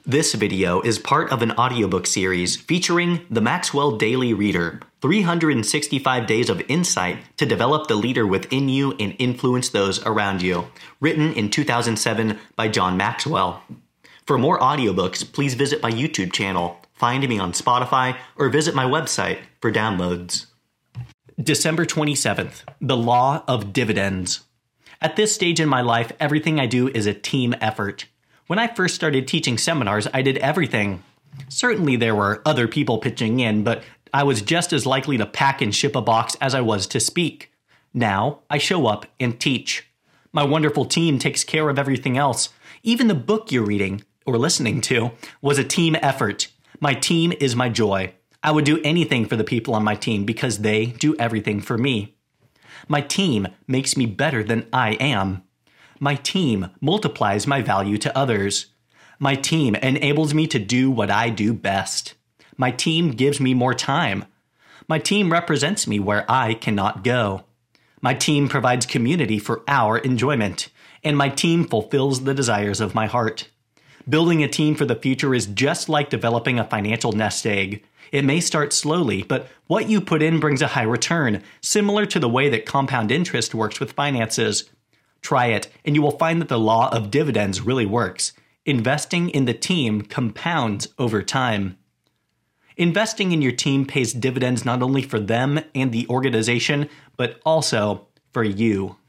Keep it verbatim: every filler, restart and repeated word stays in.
This video is part of an audiobook series featuring the Maxwell Daily Reader, three hundred sixty-five days of insight to develop the leader within you and influence those around you, written in two thousand seven by John Maxwell. For more audiobooks, please visit my YouTube channel, find me on Spotify, or visit my website for downloads. December twenty-seventh, The Law of Dividends. At this stage in my life, everything I do is a team effort. When I first started teaching seminars, I did everything. Certainly there were other people pitching in, but I was just as likely to pack and ship a box as I was to speak. Now, I show up and teach. My wonderful team takes care of everything else. Even the book you're reading, or listening to, was a team effort. My team is my joy. I would do anything for the people on my team because they do everything for me. My team makes me better than I am. My team multiplies my value to others. My team enables me to do what I do best. My team gives me more time. My team represents me where I cannot go. My team provides community for our enjoyment. And my team fulfills the desires of my heart. Building a team for the future is just like developing a financial nest egg. It may start slowly, but what you put in brings a high return, similar to the way that compound interest works with finances. Try it, and you will find that the law of dividends really works. Investing in the team compounds over time. Investing in your team pays dividends not only for them and the organization, but also for you.